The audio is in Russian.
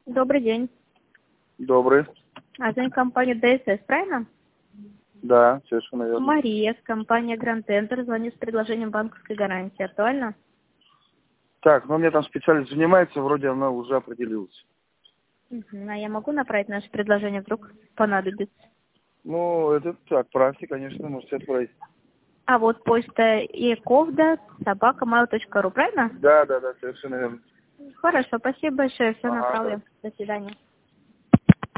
Добрый день. Добрый. Звонит компания ДСС, правильно? Да, совершенно верно. Мария с компании Grand Enter звонит с предложением банковской гарантии. Актуально? Так, ну у меня там специалист занимается, вроде она уже определилась. А я могу направить наше предложение, вдруг понадобится? Ну, это так, отправьте, конечно, можете отправить. А вот почта ekovda@mail.ru, правильно? Да, совершенно верно. Хорошо, спасибо большое, все Ага, да. направлю. До свидания.